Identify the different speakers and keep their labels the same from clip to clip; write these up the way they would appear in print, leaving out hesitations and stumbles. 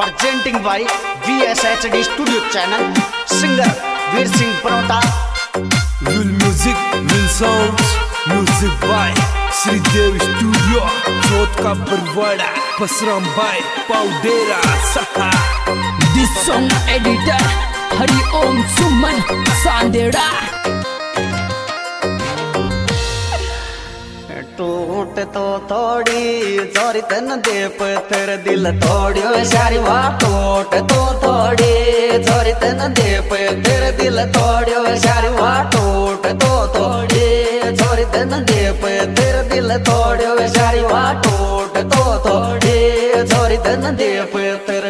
Speaker 1: presenting by VSHD Studio Channel, singer Veer Singh Parota.
Speaker 2: Will music, will sounds, music by Sri Dev Studio, Jodh ka Barwada, Pasram by Paudera Saha.
Speaker 3: This song editor Hari Om Suman Sandera.
Speaker 1: टूट तो थोड़ी जोरी तन दे पत्थर दिल तोड़ियो सारी वाह टूट तो थोड़ी जोरी तन दे पत्थर दिल तोड़ियो सारी वाह टूट तो थोड़ी जोरी तन दे पत्थर दिल तोड़ियो सारी वाह टूट तो थोड़ी जोरी तन दे पत्थर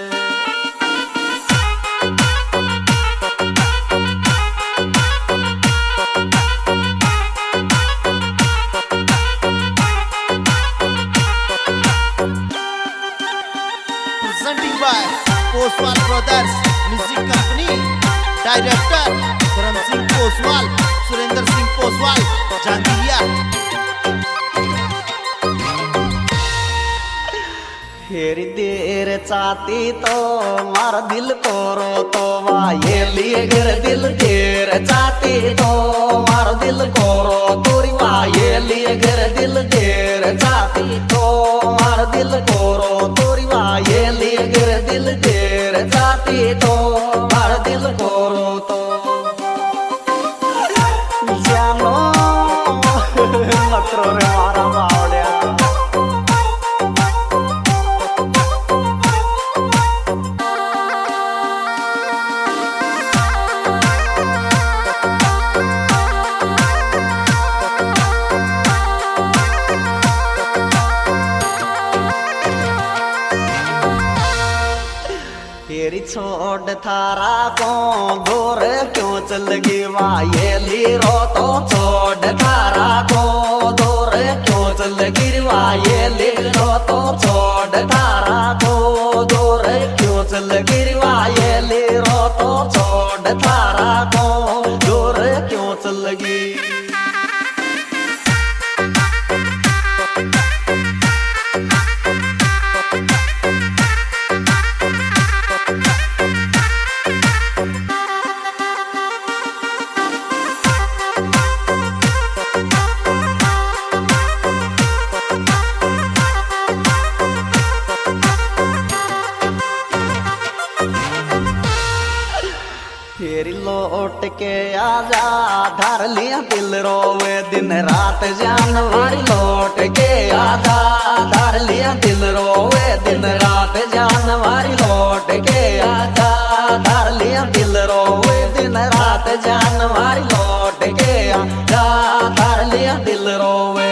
Speaker 4: presenting by Poswal Brothers Music Company. Director Dharam Singh Poswal, Surendra Singh Poswal, Jangiriya.
Speaker 1: फेरी देर चाहती तो मारा दिल को रो तो वाये लिए घर दिल देर चाहती तो मारा दिल को रो तोरी वाये लिए घर दिल देर चाहती तो मारा दिल को रो तोरी वाये लिए घर दिल देर चाहती तो मारा दिल को रो तो जानो मतरो रे मारा बावड़िया तेरी छोड़ थारा को गोर क्यों चल गई वाये रो तो छोड़ थारा को गोर क्यों चल गई वाये रो तो छोड़ थारा को गोर क्यों चल गई वाये रो तो छोड़ थारा को गोर क्यों चल गई तेरी लौट के आजा धार लिया दिल रोवे दिन रात जानवारी लौट के आजा धार लिया दिल रोवे दिन रात जानवारी लौट के आजा धार लिया दिल रोवे दिन रात जानवारी लौट के आजा धार लिया दिल रोवे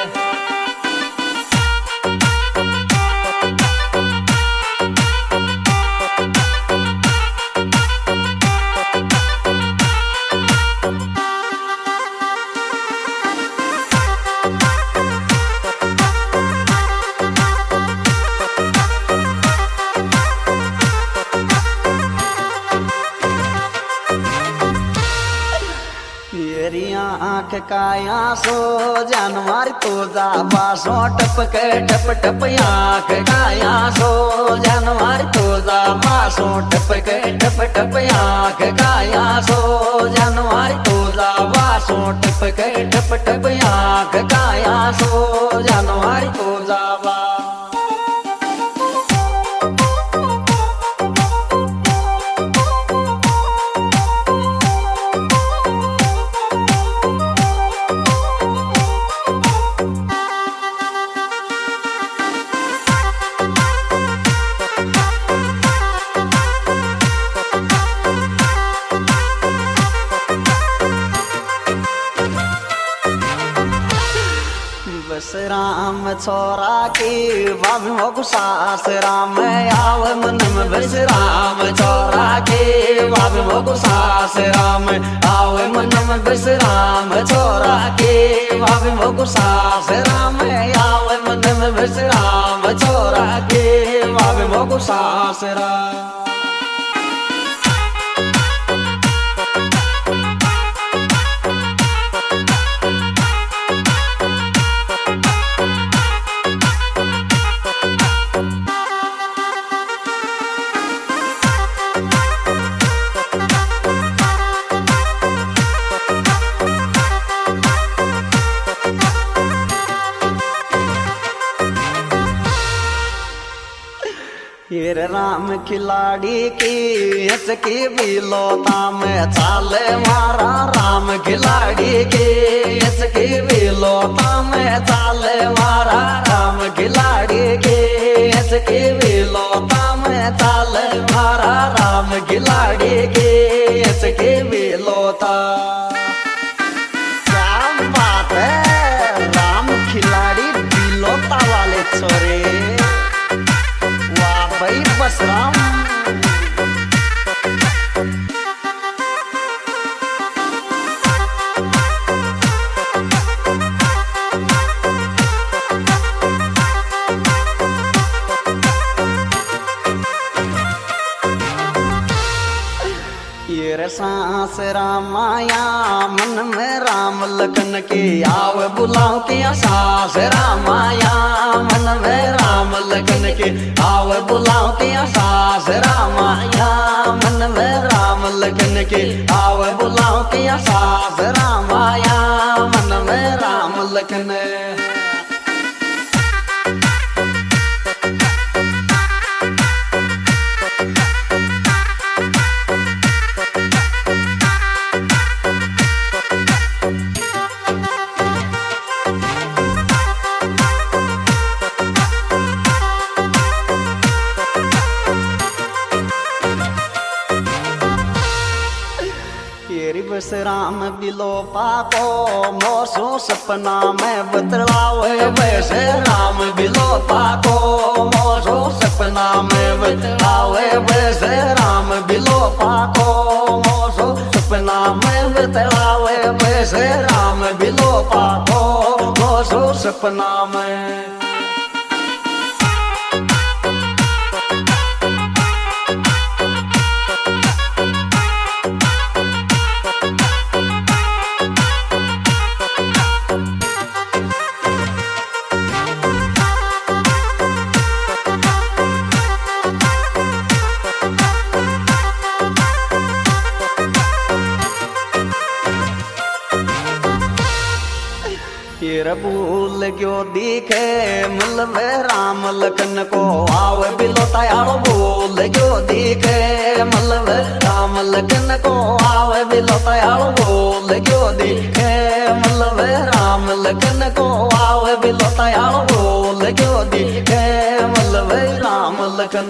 Speaker 1: तेरी आँख काया सो जानवर तो जा बासो टपक टप टप आँख काया सो जानवर तो जा बासो टपक टप टप आँख काया सो जानवर तो जा बासो टपक टप टप आँख काया सो जानवर तो जा बस राम छोरा की बाबी हो सास राम आव मन में बस राम छोरा की बाबी हो सास राम आव मन में बस राम छोरा की बाबी हो सास राम आव मन में बस राम छोरा की बाबी हो सास राम हीर राम खिलाड़ी की इसकी बिलोता में चाले मारा राम खिलाड़ी की इसकी बिलोता में चाले मारा राम खिलाड़ी की इसकी बिलोता में चाले मारा राम खिलाड़ी की इसकी बिलोता। क्या बात है, राम खिलाड़ी बिलोता वाले छोरे, वाह भाई बसराम। ये सांस रामाया मन में राम लखन के आवे बुलाओ के सांस रामाया मन में राम लखन के आवे बुलाओ के सांस रामाया मन में राम लखन के आवे बुलाओ के सांस रामाया मन में राम लखन। बस राम बिलो पाको मोसो सपना में बतलावे वैसे राम बिलो पाको मोसो सपना में बतलावे वैसे राम बिलो पाको मोसो सपना में बतलावे वैसे राम बिलो पाको मोसो सपना में। हीर भूल गयो दिखे मलवे राम लखन को आवे बिलोता यारो भूल गयो दिखे मलवे राम लखन को आवे बिलोता यारो भूल गयो दिखे मलवे राम लखन को आवे बिलोता यारो भूल गयो दिखे मलवे राम लखन।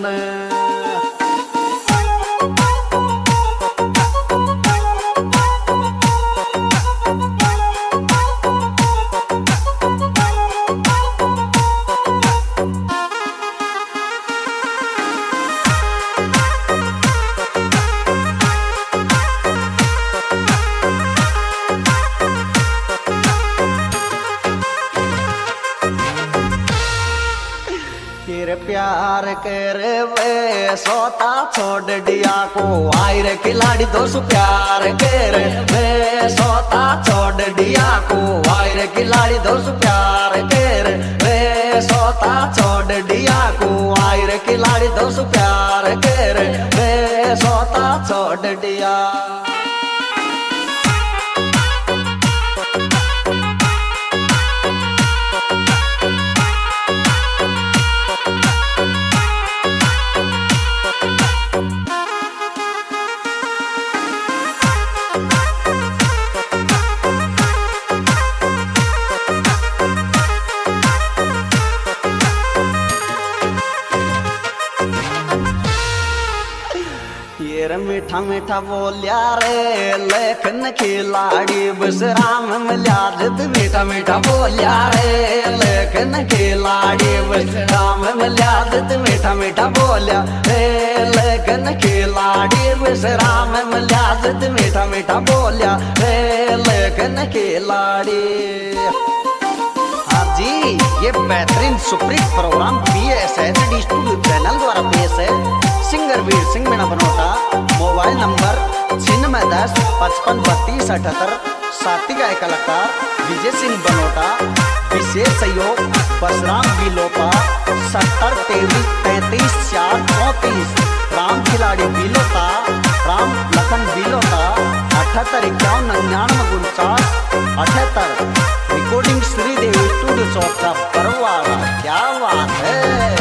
Speaker 1: प्यार कर वे सोता छोड़ दिया को आई रे खिलाड़ी दोस्त प्यार कर वे सोता छोड़ दिया को आई रे खिलाड़ी दोस्त प्यार कर वे सोता छोड़ दिया को आई रे खिलाड़ी दोस्त प्यार कर वे सोता छोड़ दिया। मीठा मीठा बोलिया रे लेखन खिलाड़ी बस राम मिल्या जित मीठा मीठा बोलिया रे लेखन खिलाड़ी बस राम मिल्या जित मीठा मीठा बोलिया रे लेखन खिलाड़ी बस राम मिल्या जित मीठा मीठा बोलिया रे लेखन खिलाड़ी। जी ये बेहतरीन superhit programme BSHD studio channel द्वारा पेश है। Singer Veer Singh Meena Banota, mobile number 9610 55 32 78। साथी गाय कलाकार विजय सिंह बनोटा, विशेष सहयोग बसराम बिलोपा 70 23 35 4 34। राम खिलाड़ी बिलोता, राम लखन बिलोता 78 51 99 49 78। रिकॉर्डिंग श्रीदेवी स्टूडियो चौक का बरवाड़ा। क्या बात है।